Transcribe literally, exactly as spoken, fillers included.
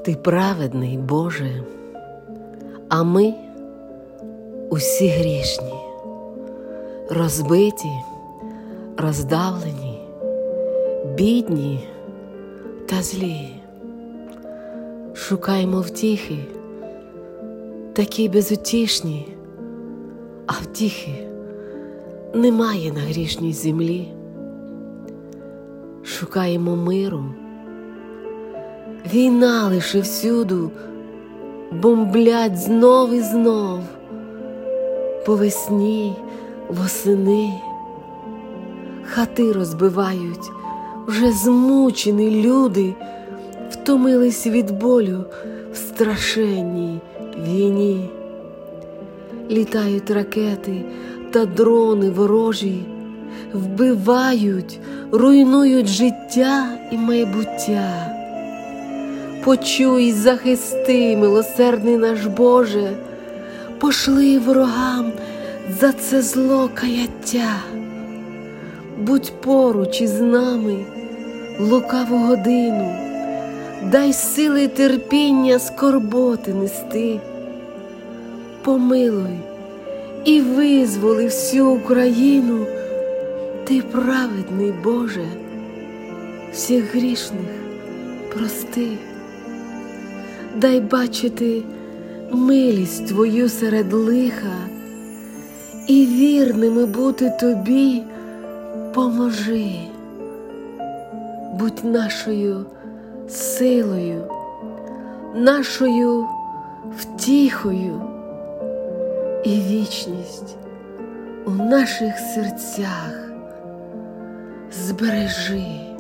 Ти праведний, Боже, а ми усі грішні, розбиті, роздавлені, бідні та злі. Шукаємо втіхи, такі безутішні, а втіхи немає на грішній землі. Шукаємо миру, війна лише всюду, бомблять знов і знов, по весні, восени, хати розбивають, вже змучені люди, втомились від болю в страшенній війні. Літають ракети та дрони ворожі, вбивають, руйнують життя і майбуття. Почуй, захисти, милосердний наш Боже, пошли ворогам за це зло каяття. Будь поруч із нами лукаву годину, дай сили й терпіння скорботи нести. Помилуй і визволи всю Україну, ти праведний, Боже, всіх грішних прости. Дай бачити милість Твою серед лиха, і вірними бути Тобі поможи. Будь нашою силою, нашою втіхою, і вічність у наших серцях збережи.